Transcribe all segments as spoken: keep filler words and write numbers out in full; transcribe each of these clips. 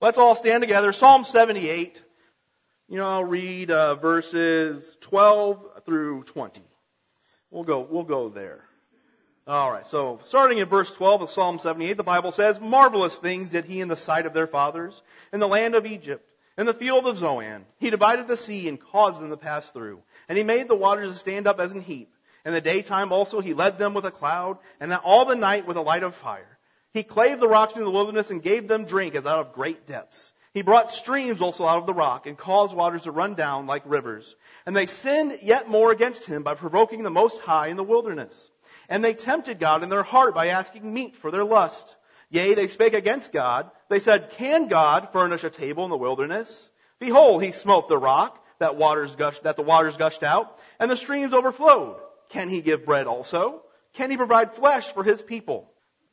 Let's all stand together. Psalm seventy-eight. You know, I'll read uh, verses twelve through twenty. We'll go, we'll go there. All right, so starting in verse twelve of Psalm seventy-eight, the Bible says, "Marvelous things did he in the sight of their fathers, in the land of Egypt, in the field of Zoan. He divided the sea and caused them to pass through. And he made the waters to stand up as an heap. In the daytime also he led them with a cloud, and all the night with a light of fire. He clave the rocks in the wilderness and gave them drink as out of great depths. He brought streams also out of the rock and caused waters to run down like rivers. And they sinned yet more against him by provoking the Most High in the wilderness. And they tempted God in their heart by asking meat for their lust. Yea, they spake against God. They said, Can God furnish a table in the wilderness? Behold, he smote the rock, that waters gushed, that the waters gushed out, and the streams overflowed. Can he give bread also? Can he provide flesh for his people?"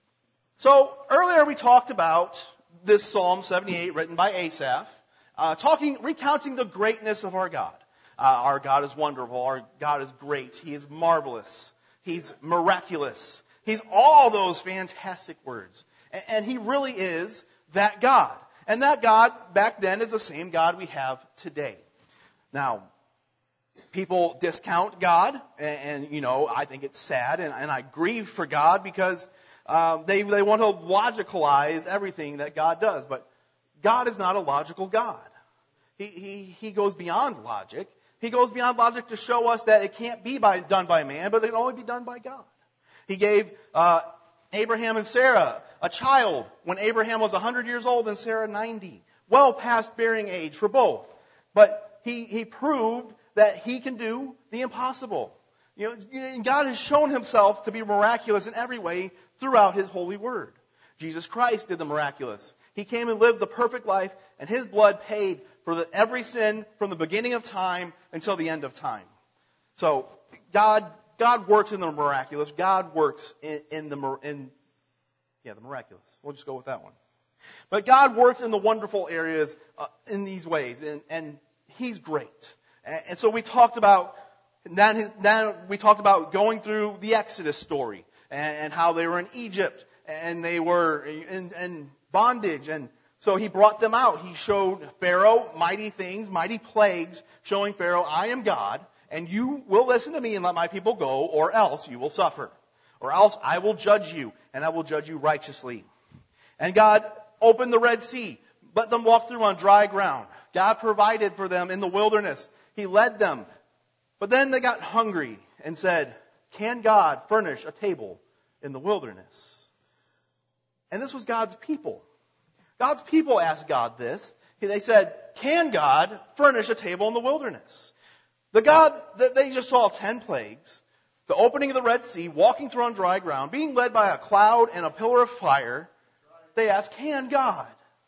So earlier we talked about this Psalm seventy-eight written by Asaph, uh, talking, recounting the greatness of our God. Uh, our God is wonderful. Our God is great. He is marvelous. He's miraculous. He's all those fantastic words. And, and he really is that God. And that God back then is the same God we have today. Now, people discount God, and, and you know, I think it's sad, and, and I grieve for God because Um, they, they want to logicalize everything that God does. But God is not a logical God. He, he, he goes beyond logic. He goes beyond logic to show us that it can't be by, done by man, but it can only be done by God. He gave uh, Abraham and Sarah a child when Abraham was one hundred years old and Sarah ninety. Well past bearing age for both. But he, he proved that he can do the impossible. You know, God has shown himself to be miraculous in every way throughout his holy word. Jesus Christ did the miraculous. He came and lived the perfect life, and his blood paid for the, every sin from the beginning of time until the end of time. So God, God works in the miraculous. God works in, in the in yeah the miraculous. We'll just go with that one. But God works in the wonderful areas uh, in these ways, and, and he's great. And, and so we talked about. Then, his, then we talked about going through the Exodus story and, and how they were in Egypt and they were in, in bondage. And so he brought them out. He showed Pharaoh mighty things, mighty plagues, showing Pharaoh, I am God, and you will listen to me and let my people go, or else you will suffer. Or else I will judge you, and I will judge you righteously. And God opened the Red Sea, let them walk through on dry ground. God provided for them in the wilderness. He led them. But then they got hungry and said, can God furnish a table in the wilderness? And this was God's people. God's people asked God this. They said, can God furnish a table in the wilderness? The God that they just saw ten plagues, the opening of the Red Sea, walking through on dry ground, being led by a cloud and a pillar of fire, they asked, can God?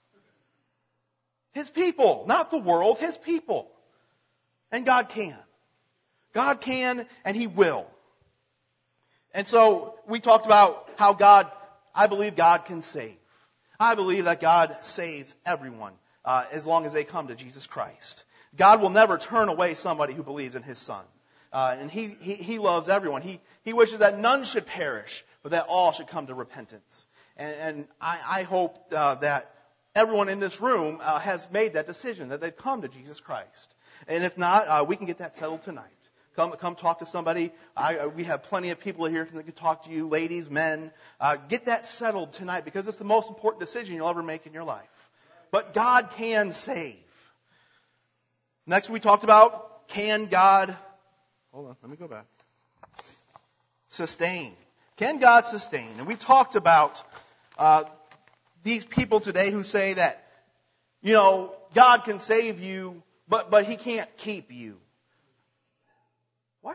His people, not the world, his people. And God can. God can, and he will. And so we talked about how God, I believe God can save. I believe that God saves everyone uh, as long as they come to Jesus Christ. God will never turn away somebody who believes in his Son. Uh, and he, he, he loves everyone. He, he wishes that none should perish, but that all should come to repentance. And, and I, I hope uh, that everyone in this room uh, has made that decision, that they've come to Jesus Christ. And if not, uh, we can get that settled tonight. Come, come talk to somebody. I, we have plenty of people here that can talk to you, ladies, men. Uh, get that settled tonight because it's the most important decision you'll ever make in your life. But God can save. Next, we talked about can God. Hold on, let me go back. Sustain. Can God sustain? And we talked about uh, these people today who say that, you know, God can save you, but but He can't keep you. What?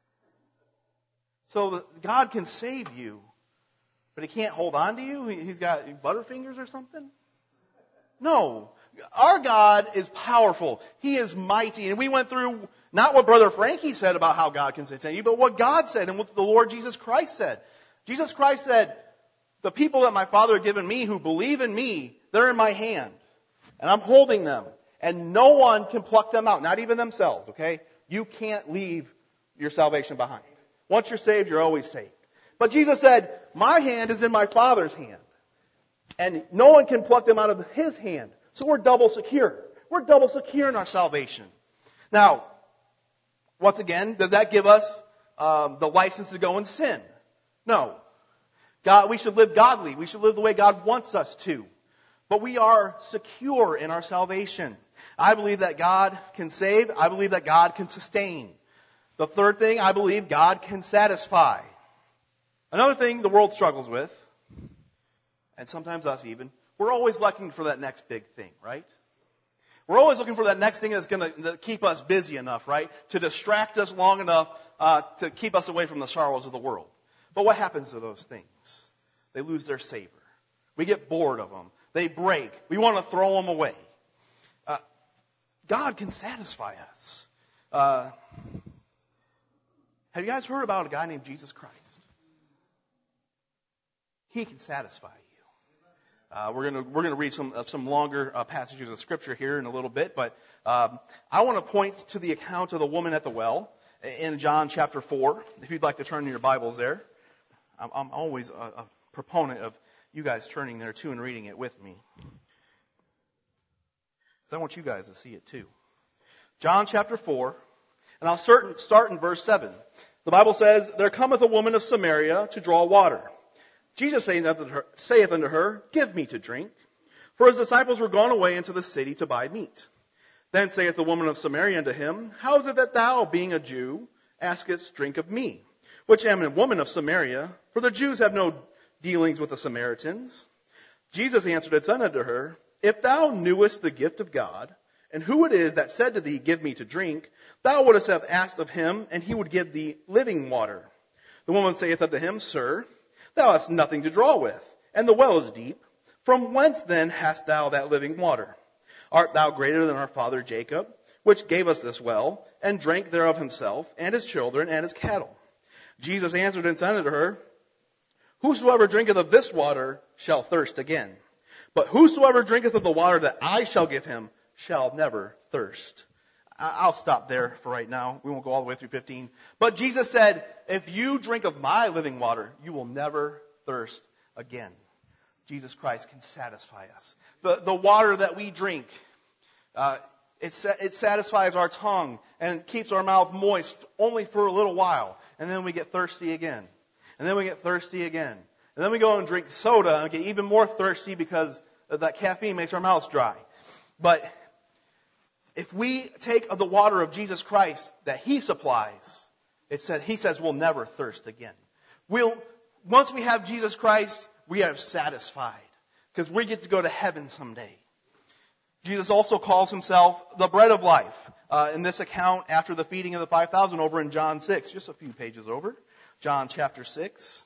So the, God can save you, but He can't hold on to you? He's got butterfingers or something? No. Our God is powerful. He is mighty. And we went through not what Brother Frankie said about how God can sustain you, but what God said and what the Lord Jesus Christ said. Jesus Christ said, the people that my Father had given me who believe in me, they're in my hand. And I'm holding them. And no one can pluck them out, not even themselves, okay? You can't leave your salvation behind. Once you're saved, you're always saved. But Jesus said, my hand is in my Father's hand. And no one can pluck them out of His hand. So we're double secure. We're double secure in our salvation. Now, once again, does that give us um, the license to go and sin? No. God, we should live godly. We should live the way God wants us to. But we are secure in our salvation. I believe that God can save. I believe that God can sustain. The third thing, I believe God can satisfy. Another thing the world struggles with, and sometimes us even, we're always looking for that next big thing, right? We're always looking for that next thing that's going to keep us busy enough, right? To distract us long enough uh, to keep us away from the sorrows of the world. But what happens to those things? They lose their savor. We get bored of them. They break. We want to throw them away. Uh, God can satisfy us. Uh, have you guys heard about a guy named Jesus Christ? He can satisfy you. Uh, we're going to we're going to read some uh, some longer uh, passages of Scripture here in a little bit, but um, I want to point to the account of the woman at the well in John chapter four. If you'd like to turn in your Bibles there, I'm, I'm always a, a proponent of you guys turning there too and reading it with me. So I want you guys to see it too. John chapter four, and I'll start, start in verse seven. The Bible says, "There cometh a woman of Samaria to draw water. Jesus saith unto her, saith unto her, Give me to drink. For his disciples were gone away into the city to buy meat. Then saith the woman of Samaria unto him, How is it that thou, being a Jew, askest drink of me, which am a woman of Samaria? For the Jews have no dealings with the Samaritans. Jesus answered and said unto her, If thou knewest the gift of God, and who it is that said to thee, Give me to drink, thou wouldst have asked of him, and he would give thee living water. The woman saith unto him, Sir, thou hast nothing to draw with, and the well is deep. From whence then hast thou that living water? Art thou greater than our father Jacob, which gave us this well, and drank thereof himself, and his children, and his cattle? Jesus answered and said unto her, Whosoever drinketh of this water shall thirst again. But whosoever drinketh of the water that I shall give him shall never thirst. I'll stop there for right now. We won't go all the way through fifteen. But Jesus said, if you drink of my living water, you will never thirst again. Jesus Christ can satisfy us. The, the water that we drink, uh, it, it satisfies our tongue and keeps our mouth moist only for a little while. And then we get thirsty again. And then we get thirsty again. And then we go and drink soda and get even more thirsty because that caffeine makes our mouths dry. But if we take of the water of Jesus Christ that He supplies, it says He says we'll never thirst again. We'll once we have Jesus Christ, we are satisfied because we get to go to heaven someday. Jesus also calls Himself the bread of life. Uh, in this account, after the feeding of the five thousand, over in John six, just a few pages over, John chapter six,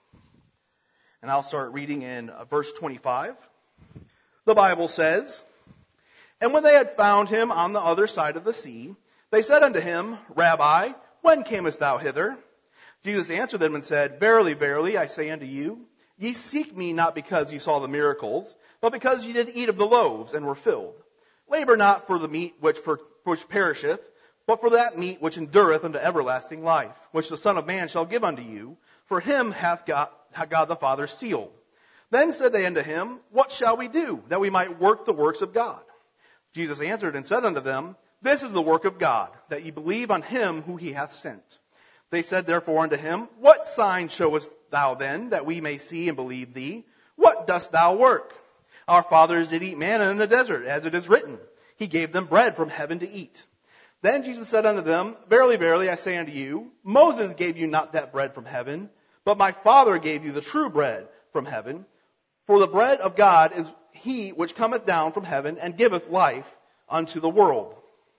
and I'll start reading in uh, verse twenty-five. The Bible says, And when they had found him on the other side of the sea, they said unto him, Rabbi, when camest thou hither? Jesus answered them and said, Verily, verily, I say unto you, ye seek me not because ye saw the miracles, but because ye did eat of the loaves and were filled. Labor not for the meat which, per, which perisheth, but for that meat which endureth unto everlasting life, which the Son of Man shall give unto you. For him hath God, hath God the Father sealed. Then said they unto him, What shall we do, that we might work the works of God? Jesus answered and said unto them, This is the work of God, that ye believe on him who he hath sent. They said therefore unto him, What sign showest thou then, that we may see and believe thee? What dost thou work? Our fathers did eat manna in the desert, as it is written, He gave them bread from heaven to eat. Then Jesus said unto them, Verily, verily, I say unto you, Moses gave you not that bread from heaven, but my Father gave you the true bread from heaven. For the bread of God is He which cometh down from heaven and giveth life unto the world.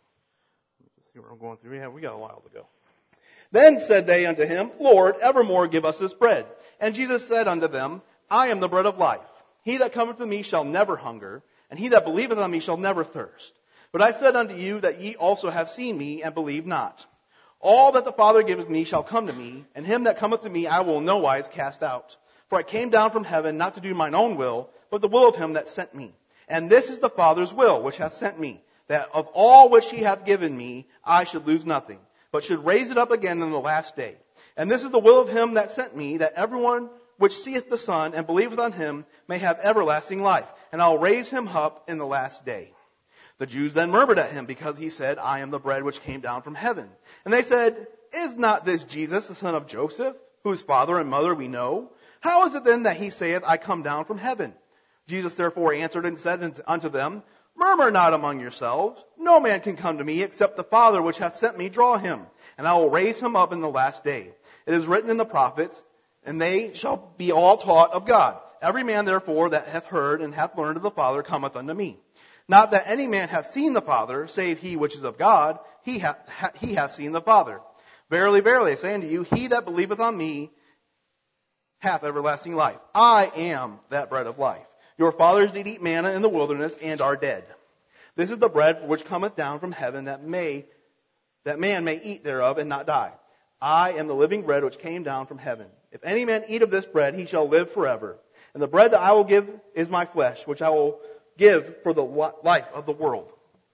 Let's see where I'm going through. Yeah, we got a while to go. Then said they unto him, Lord, evermore give us this bread. And Jesus said unto them, I am the bread of life. He that cometh to me shall never hunger, and he that believeth on me shall never thirst. But I said unto you that ye also have seen me, and believe not. All that the Father giveth me shall come to me, and him that cometh to me I will in no wise cast out. For I came down from heaven not to do mine own will, but the will of him that sent me. And this is the Father's will which hath sent me, that of all which he hath given me I should lose nothing, but should raise it up again in the last day. And this is the will of him that sent me, that everyone which seeth the Son and believeth on him may have everlasting life. And I'll raise him up in the last day. The Jews then murmured at him because he said, I am the bread which came down from heaven. And they said, is not this Jesus, the son of Joseph, whose father and mother we know? How is it then that he saith, I come down from heaven? Jesus therefore answered and said unto them, murmur not among yourselves. No man can come to me except the Father which hath sent me draw him. And I will raise him up in the last day. It is written in the prophets, and they shall be all taught of God. Every man therefore that hath heard and hath learned of the Father cometh unto me. Not that any man hath seen the Father, save he which is of God, he hath, he hath seen the Father. Verily, verily, I say unto you, he that believeth on me hath everlasting life. I am that bread of life. Your fathers did eat manna in the wilderness, and are dead. This is the bread which cometh down from heaven, that may that man may eat thereof and not die. I am the living bread which came down from heaven. If any man eat of this bread, he shall live forever. And the bread that I will give is my flesh, which I will give for the life of the world.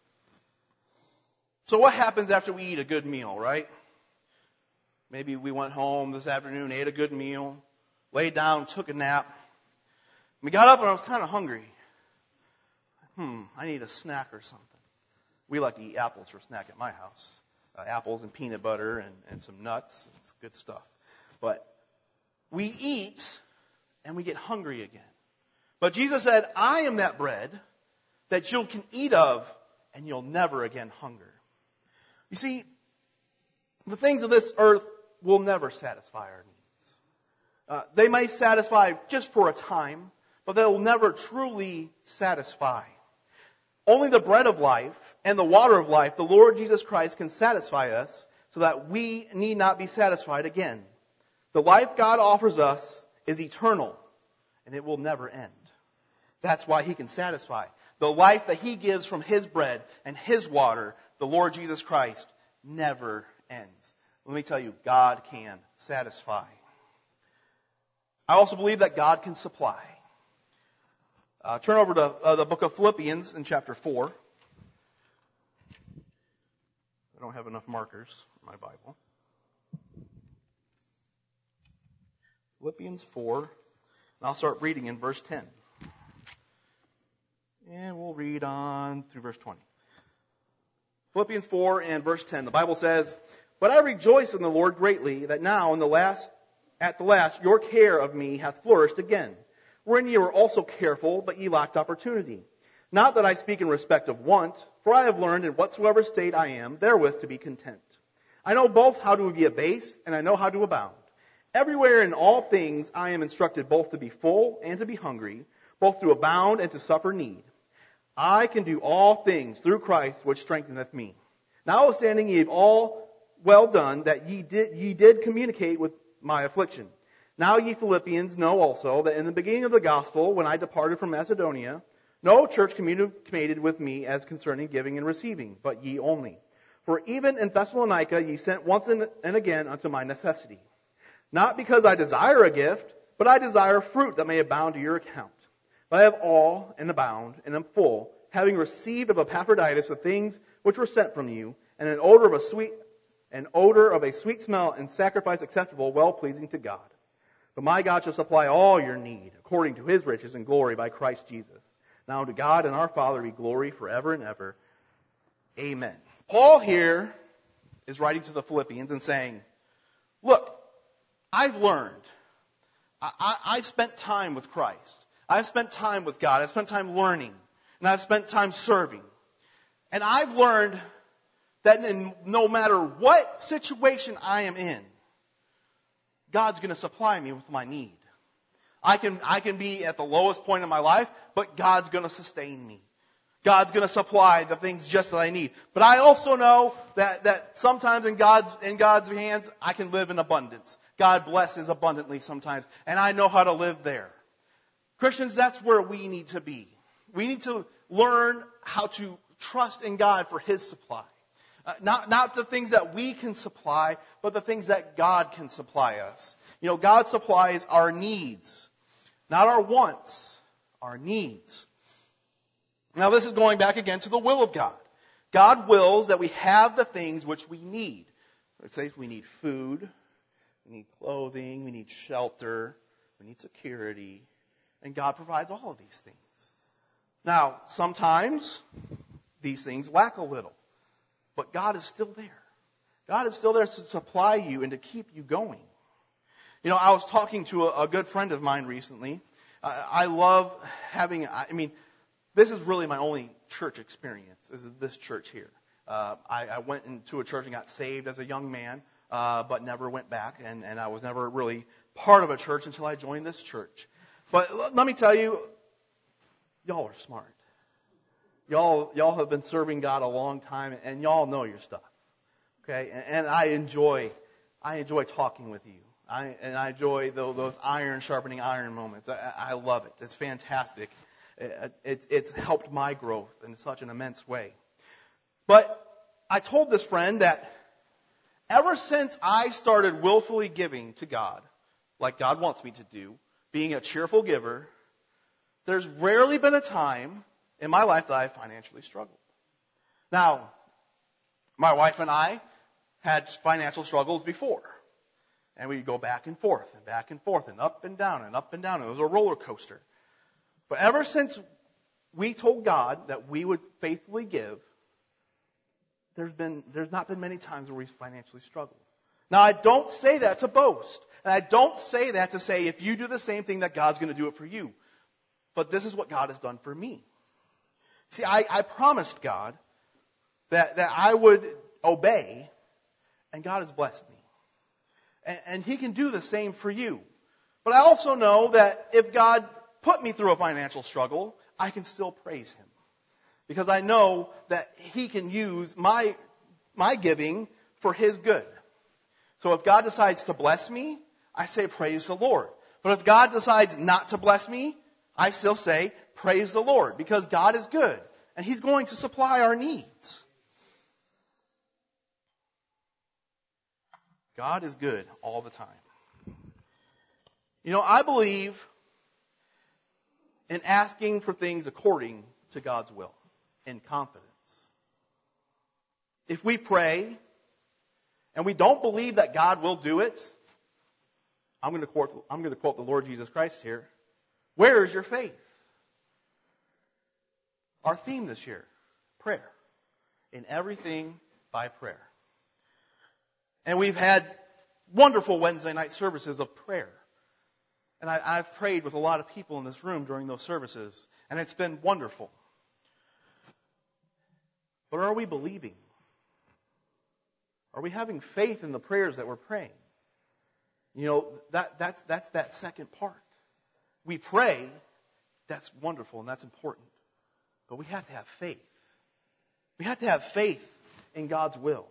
So what happens after we eat a good meal, right? Maybe we went home this afternoon, ate a good meal, laid down, took a nap. We got up and I was kind of hungry. Hmm, I need a snack or something. We like to eat apples for a snack at my house. Uh, apples and peanut butter and, and some nuts. It's good stuff. But we eat and we get hungry again. But Jesus said, I am that bread that you can eat of and you'll never again hunger. You see, the things of this earth will never satisfy our needs. Uh, they may satisfy just for a time, but they will never truly satisfy. Only the bread of life and the water of life, the Lord Jesus Christ, can satisfy us so that we need not be satisfied again. The life God offers us is eternal and it will never end. That's why He can satisfy. The life that He gives from His bread and His water, the Lord Jesus Christ, never ends. Let me tell you, God can satisfy. I also believe that God can supply. Uh, turn over to uh, the book of Philippians in chapter four. I don't have enough markers in my Bible. Philippians four, and I'll start reading in verse ten. And we'll read on through verse twenty. Philippians four and verse ten. The Bible says, but I rejoice in the Lord greatly that now in the last, at the last your care of me hath flourished again, wherein ye were also careful, but ye lacked opportunity. Not that I speak in respect of want, for I have learned in whatsoever state I am, therewith to be content. I know both how to be abased, and I know how to abound. Everywhere in all things I am instructed both to be full and to be hungry, both to abound and to suffer need. I can do all things through Christ which strengtheneth me. Notwithstanding ye have all well done that ye did, ye did communicate with my affliction. Now ye Philippians know also that in the beginning of the gospel, when I departed from Macedonia, no church communicated with me as concerning giving and receiving, but ye only. For even in Thessalonica ye sent once and again unto my necessity. Not because I desire a gift, but I desire fruit that may abound to your account. But I have all and abound and am full, having received of Epaphroditus the things which were sent from you, and an odor of a sweet, an odor of a sweet smell and sacrifice acceptable, well pleasing to God. But my God shall supply all your need according to His riches and glory by Christ Jesus. Now to God and our Father be glory forever and ever. Amen. Paul here is writing to the Philippians and saying, look, I've learned. I, I, I've spent time with Christ. I've spent time with God. I've spent time learning. And I've spent time serving. And I've learned that in, no matter what situation I am in, God's going to supply me with my need. I can, I can be at the lowest point in my life, but God's going to sustain me. God's going to supply the things just that I need. But I also know that, that sometimes in God's, in God's hands, I can live in abundance. God blesses abundantly sometimes. And I know how to live there. Christians, that's where we need to be. We need to learn how to trust in God for His supply. Uh, not, not the things that we can supply, but the things that God can supply us. You know, God supplies our needs. Not our wants, our needs. Now this is going back again to the will of God. God wills that we have the things which we need. Let's say we need food, we need clothing, we need shelter, we need security, and God provides all of these things. Now, sometimes these things lack a little. But God is still there. God is still there to supply you and to keep you going. You know, I was talking to a, a good friend of mine recently. Uh, I love having, I mean, this is really my only church experience, is this church here. Uh, I, I went into a church and got saved as a young man, uh, but never went back, and, and I was never really part of a church until I joined this church. But l- let me tell you, y'all are smart. Y'all, y'all have been serving God a long time, and y'all know your stuff. Okay, and, and I enjoy, I enjoy talking with you. I, and I enjoy those, those iron sharpening iron moments. I, I love it. It's fantastic. It, it, it's helped my growth in such an immense way. But I told this friend that ever since I started willfully giving to God, like God wants me to do, being a cheerful giver, there's rarely been a time in my life that I financially struggled. Now, my wife and I had financial struggles before. And we'd go back and forth and back and forth and up and down and up and down. It was a roller coaster. But ever since we told God that we would faithfully give, there's been, there's not been many times where we've financially struggled. Now, I don't say that to boast. And I don't say that to say if you do the same thing that God's going to do it for you. But this is what God has done for me. See, I, I promised God that, that I would obey, and God has blessed me. And, and He can do the same for you. But I also know that if God put me through a financial struggle, I can still praise Him. Because I know that He can use my, my giving for His good. So if God decides to bless me, I say praise the Lord. But if God decides not to bless me, I still say praise the Lord. Because God is good. And He's going to supply our needs. God is good all the time. You know, I believe in asking for things according to God's will, in confidence. If we pray and we don't believe that God will do it, I'm going to quote, I'm going to quote the Lord Jesus Christ here. Where is your faith? Our theme this year, prayer. In everything by prayer. And we've had wonderful Wednesday night services of prayer. And I, I've prayed with a lot of people in this room during those services. And it's been wonderful. But are we believing? Are we having faith in the prayers that we're praying? You know, that, that's, that's that second part. We pray, that's wonderful and that's important. But we have to have faith. We have to have faith in God's will.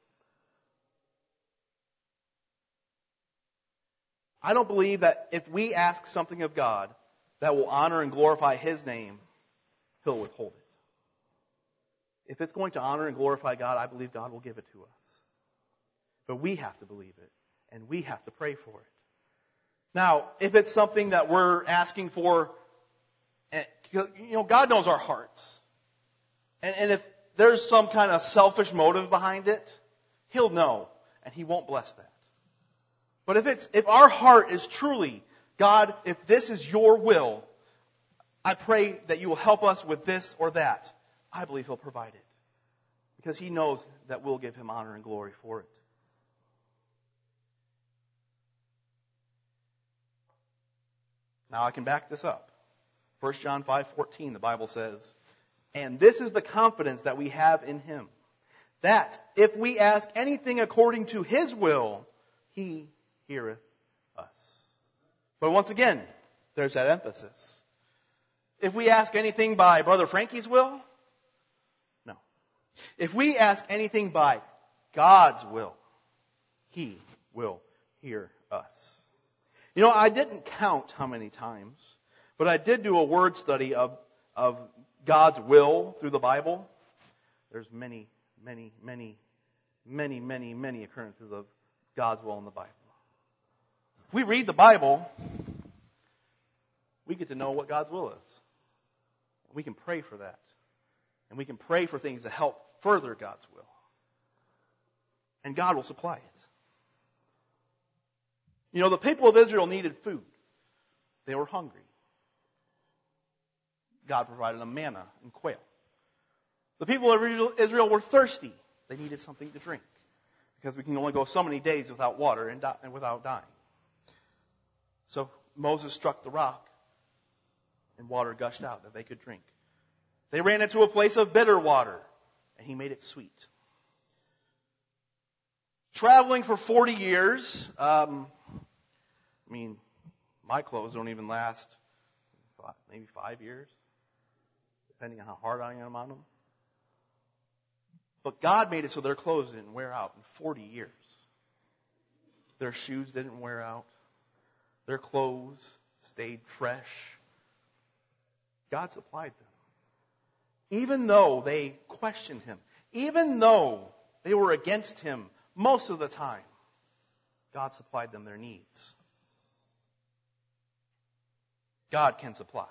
I don't believe that if we ask something of God that will honor and glorify His name, He'll withhold it. If it's going to honor and glorify God, I believe God will give it to us. But we have to believe it, and we have to pray for it. Now, if it's something that we're asking for, you know, God knows our hearts. And, and if there's some kind of selfish motive behind it, He'll know, and He won't bless that. But if it's, if our heart is truly, God, if this is your will, I pray that you will help us with this or that. I believe He'll provide it. Because He knows that we'll give Him honor and glory for it. Now I can back this up. First John five fourteen, the Bible says, and this is the confidence that we have in Him, that if we ask anything according to His will, He heareth us. But once again, there's that emphasis. If we ask anything by Brother Frankie's will, no. If we ask anything by God's will, He will hear us. You know, I didn't count how many times, but I did do a word study of, of God's will through the Bible. There's many, many, many, many, many, many occurrences of God's will in the Bible. If we read the Bible, we get to know what God's will is. We can pray for that. And we can pray for things to help further God's will. And God will supply it. You know, the people of Israel needed food. They were hungry. God provided them manna and quail. The people of Israel were thirsty. They needed something to drink because we can only go so many days without water and, die, and without dying. So Moses struck the rock and water gushed out that they could drink. They ran into a place of bitter water and he made it sweet. Traveling for forty years, um, I mean, my clothes don't even last five, maybe five years, depending on how hard I am on them. But God made it so their clothes didn't wear out in forty years. Their shoes didn't wear out. Their clothes stayed fresh. God supplied them. Even though they questioned him, even though they were against him most of the time, God supplied them their needs. God can supply.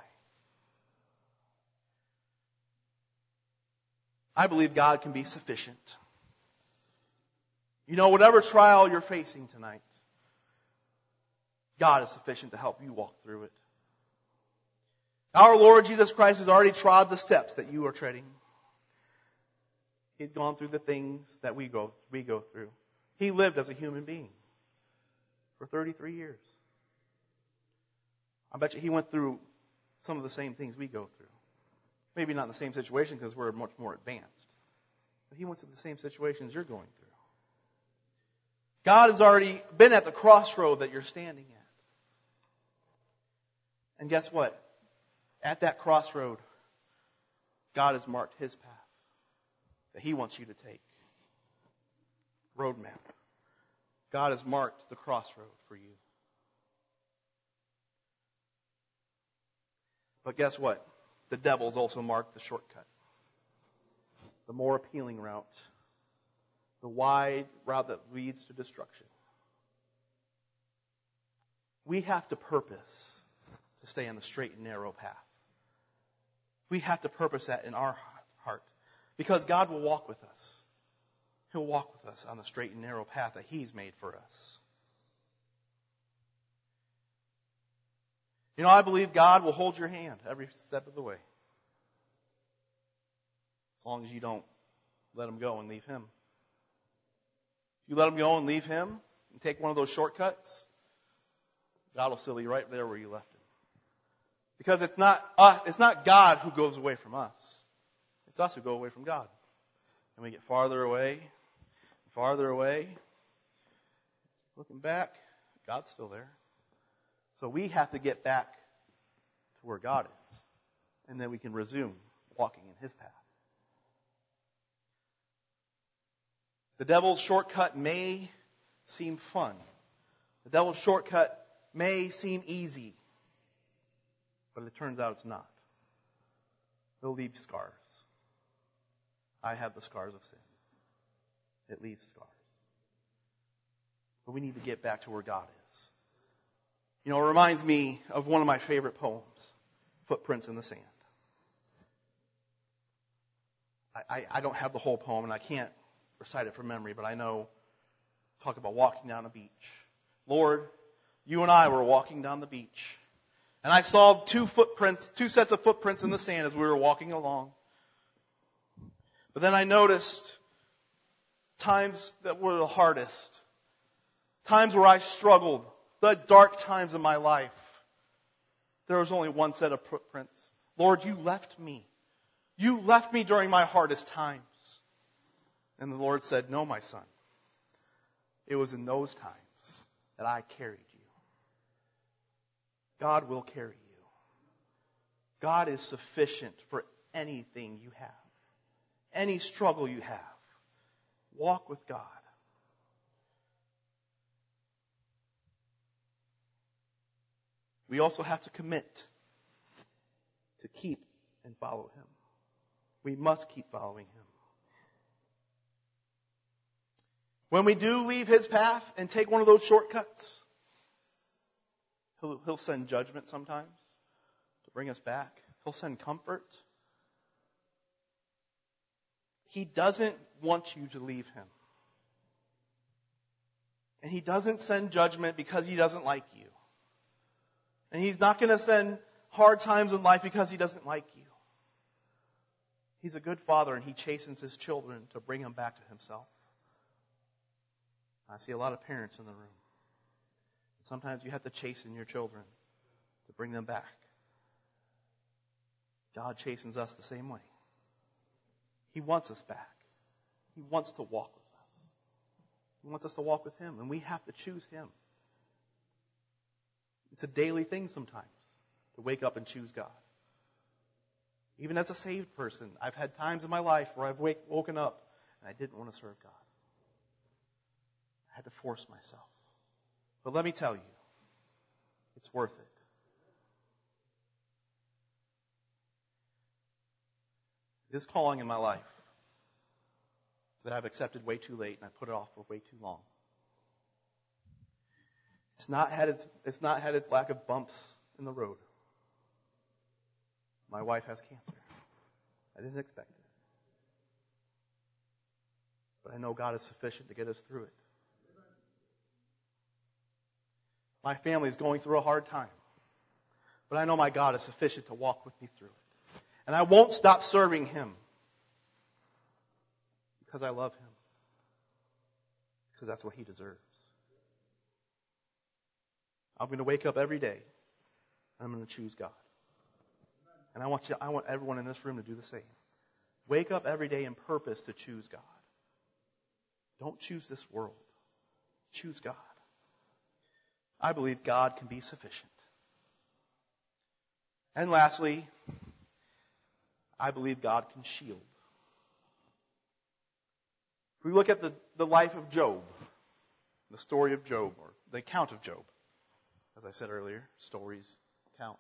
I believe God can be sufficient. You know, whatever trial you're facing tonight, God is sufficient to help you walk through it. Our Lord Jesus Christ has already trod the steps that you are treading. He's gone through the things that we go, we go through. He lived as a human being for thirty-three years. I bet you he went through some of the same things we go through. Maybe not in the same situation because we're much more advanced. But he went through the same situations you're going through. God has already been at the crossroad that you're standing at. And guess what? At that crossroad, God has marked his path that he wants you to take. Roadmap. God has marked the crossroad for you. But guess what? The devil's also marked the shortcut. The more appealing route. The wide route that leads to destruction. We have to purpose to stay on the straight and narrow path. We have to purpose that in our heart. Because God will walk with us. He'll walk with us on the straight and narrow path that he's made for us. You know, I believe God will hold your hand every step of the way. As long as you don't let him go and leave him. If you let him go and leave him and take one of those shortcuts, God will still be right there where you left him. Because it's not uh, it's not God who goes away from us. It's us who go away from God. And we get farther away, farther away. Looking back, God's still there. So we have to get back to where God is. And then we can resume walking in his path. The devil's shortcut may seem fun. The devil's shortcut may seem easy. But it turns out it's not. It'll leave scars. I have the scars of sin. It leaves scars. But we need to get back to where God is. You know, it reminds me of one of my favorite poems, Footprints in the Sand. I, I, I don't have the whole poem, and I can't recite it from memory, but I know, talk about walking down a beach. Lord, you and I were walking down the beach. And I saw two footprints, two sets of footprints in the sand as we were walking along. But then I noticed times that were the hardest. Times where I struggled. The dark times of my life. There was only one set of footprints. Lord, you left me. You left me during my hardest times. And the Lord said, no, my son. It was in those times that I carried you. God will carry you. God is sufficient for anything you have. Any struggle you have. Walk with God. We also have to commit to keep and follow him. We must keep following him. When we do leave his path and take one of those shortcuts, he'll, he'll send judgment sometimes to bring us back. He'll send comfort. He doesn't want you to leave him. And he doesn't send judgment because he doesn't like you. And he's not going to send hard times in life because he doesn't like you. He's a good father, and he chastens his children to bring them back to himself. I see a lot of parents in the room. Sometimes you have to chasten your children to bring them back. God chastens us the same way. He wants us back. He wants to walk with us. He wants us to walk with him, and we have to choose him. It's a daily thing sometimes to wake up and choose God. Even as a saved person, I've had times in my life where I've wake, woken up and I didn't want to serve God. I had to force myself. But let me tell you, it's worth it. This calling in my life that I've accepted way too late and I put it off for way too long. It's not had its, it's not had its lack of bumps in the road. My wife has cancer. I didn't expect it. But I know God is sufficient to get us through it. My family is going through a hard time. But I know my God is sufficient to walk with me through it. And I won't stop serving him. Because I love him. Because that's what he deserves. I'm going to wake up every day. And I'm going to choose God. And I want you, I want everyone in this room to do the same. Wake up every day in purpose to choose God. Don't choose this world. Choose God. I believe God can be sufficient. And lastly, I believe God can shield. If we look at the, the life of Job, the story of Job, or the account of Job, as I said earlier, stories, accounts,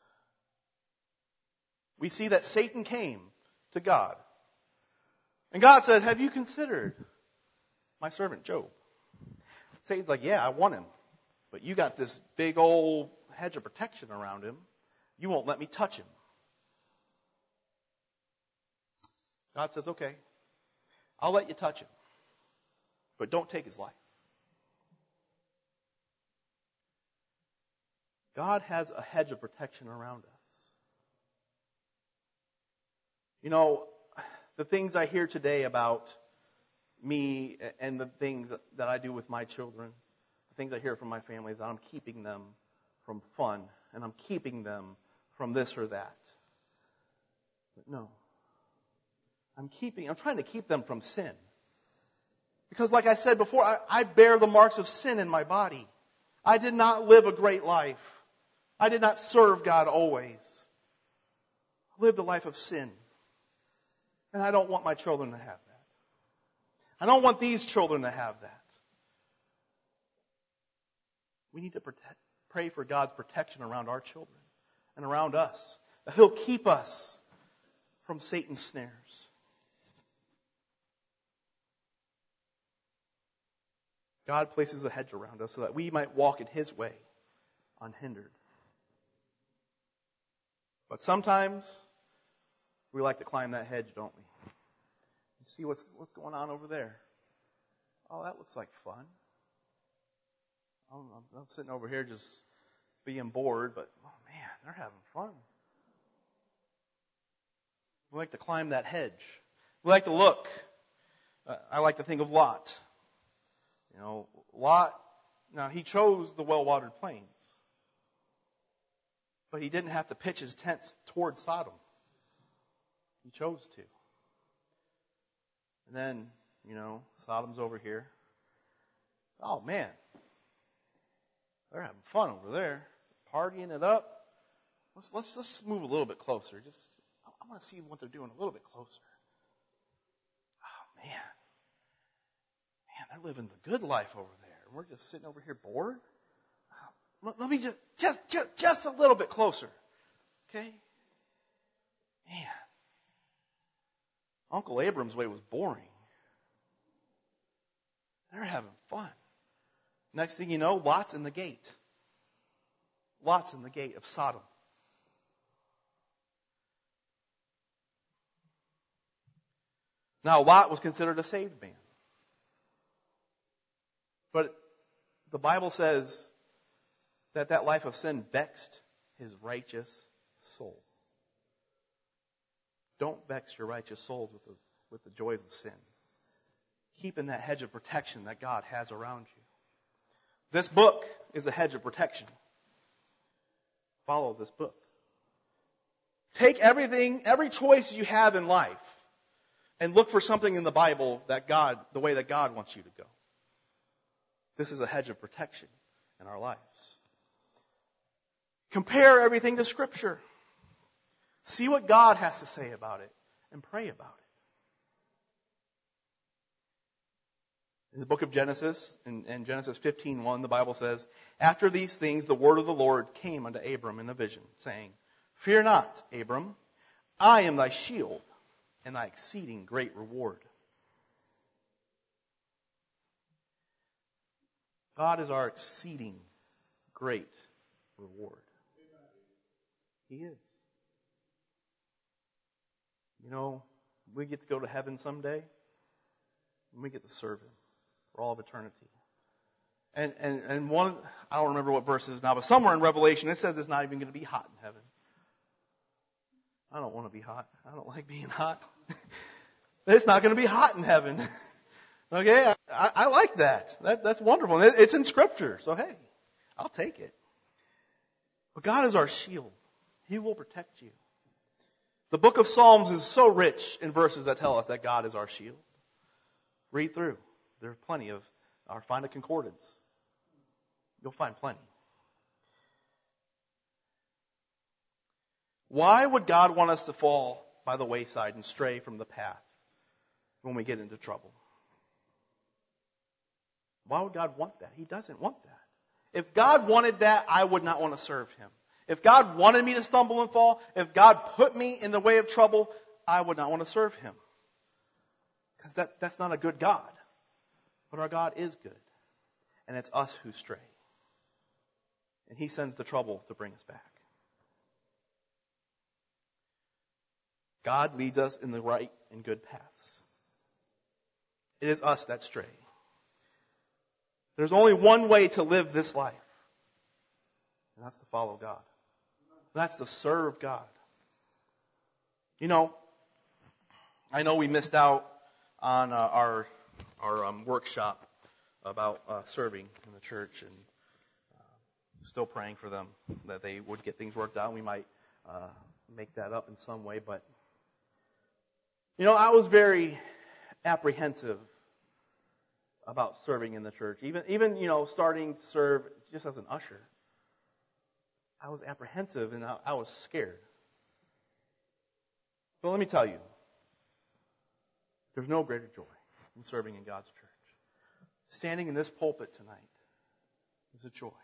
we see that Satan came to God. And God said, have you considered my servant Job? Satan's like, yeah, I want him. But you got this big old hedge of protection around him. You won't let me touch him. God says, okay, I'll let you touch him. But don't take his life. God has a hedge of protection around us. You know, the things I hear today about me and the things that I do with my children, the things I hear from my family is that I'm keeping them from fun and I'm keeping them from this or that. But no. I'm keeping, I'm trying to keep them from sin. Because like I said before, I, I bear the marks of sin in my body. I did not live a great life. I did not serve God always. I lived a life of sin. And I don't want my children to have that. I don't want these children to have that. We need to protect, pray for God's protection around our children and around us. That he'll keep us from Satan's snares. God places a hedge around us so that we might walk in his way unhindered. But sometimes we like to climb that hedge, don't we? You see what's what's going on over there? Oh, that looks like fun. I'm, I'm sitting over here just being bored, but oh man, they're having fun. We like to climb that hedge. We like to look. Uh, I like to think of Lot. You know, Lot, now he chose the well-watered plains. But he didn't have to pitch his tents toward Sodom. He chose to. And then, you know, Sodom's over here. Oh man, they're having fun over there, partying it up. Let's let's let's just move a little bit closer. Just I, I want to see what they're doing a little bit closer. Oh man, man, they're living the good life over there. We're just sitting over here bored. Let, let me just just just just a little bit closer, okay? Man, Uncle Abram's way was boring. They're having fun. Next thing you know, Lot's in the gate. Lot's in the gate of Sodom. Now, Lot was considered a saved man. But the Bible says that that life of sin vexed his righteous soul. Don't vex your righteous souls with the, with the joys of sin. Keep in that hedge of protection that God has around you. This book is a hedge of protection. Follow this book. Take everything, every choice you have in life, and look for something in the Bible that God, the way that God wants you to go. This is a hedge of protection in our lives. Compare everything to Scripture. See what God has to say about it and pray about it. In the book of Genesis, in, in Genesis fifteen one, the Bible says, "After these things the word of the Lord came unto Abram in a vision, saying, Fear not, Abram, I am thy shield and thy exceeding great reward." God is our exceeding great reward. He is. You know, we get to go to heaven someday, and we get to serve Him for all of eternity. And, and, and one, I don't remember what verse it is now, but somewhere in Revelation it says it's not even going to be hot in heaven. I don't want to be hot. I don't like being hot. It's not going to be hot in heaven. Okay, I, I like that. that. That's wonderful. And it's in Scripture, so hey, I'll take it. But God is our shield. He will protect you. The book of Psalms is so rich in verses that tell us that God is our shield. Read through. There's plenty of, or find a concordance. You'll find plenty. Why would God want us to fall by the wayside and stray from the path when we get into trouble? Why would God want that? He doesn't want that. If God wanted that, I would not want to serve Him. If God wanted me to stumble and fall, if God put me in the way of trouble, I would not want to serve Him. Because that, that's not a good God. But our God is good. And it's us who stray. And He sends the trouble to bring us back. God leads us in the right and good paths. It is us that stray. There's only one way to live this life. And that's to follow God. That's to serve God. You know, I know we missed out on uh, our our um, workshop about uh, serving in the church, and uh, still praying for them that they would get things worked out. We might uh, make that up in some way, but you know, I was very apprehensive about serving in the church. Even even you know, starting to serve just as an usher. I was apprehensive and I, I was scared. But let me tell you, there's no greater joy than serving in God's church. Standing in this pulpit tonight is a joy.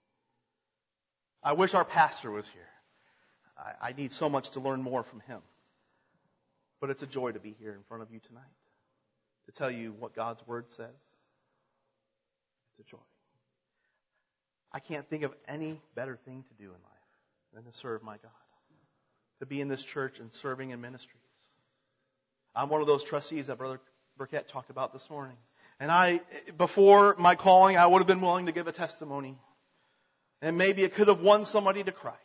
I wish our pastor was here. I, I need so much to learn more from him. But it's a joy to be here in front of you tonight, to tell you what God's Word says. It's a joy. I can't think of any better thing to do in life than to serve my God. To be in this church and serving in ministries. I'm one of those trustees that Brother Burkett talked about this morning. And I, before my calling, I would have been willing to give a testimony. And maybe it could have won somebody to Christ.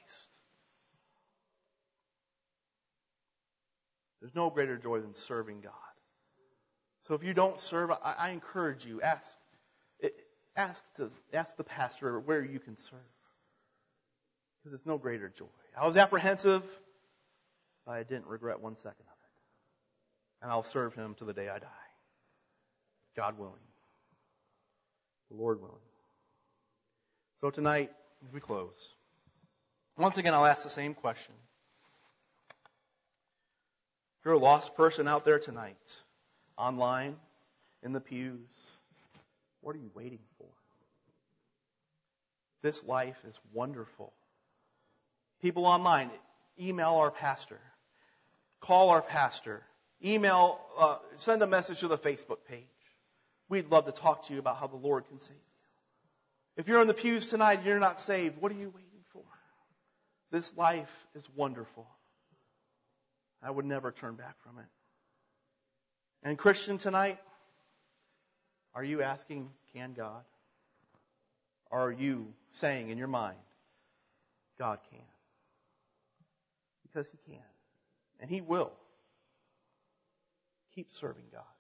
There's no greater joy than serving God. So if you don't serve, I, I encourage you, ask. Ask to ask the pastor where you can serve. Because it's no greater joy. I was apprehensive, but I didn't regret one second of it. And I'll serve Him to the day I die. God willing. The Lord willing. So tonight, as we close, once again I'll ask the same question. If you're a lost person out there tonight, online, in the pews, what are you waiting for? This life is wonderful. People online, email our pastor. Call our pastor. Email, uh, send a message to the Facebook page. We'd love to talk to you about how the Lord can save you. If you're in the pews tonight and you're not saved, what are you waiting for? This life is wonderful. I would never turn back from it. And Christian, tonight, are you asking, can God? Or are you saying in your mind, God can? Because He can. And He will keep serving God.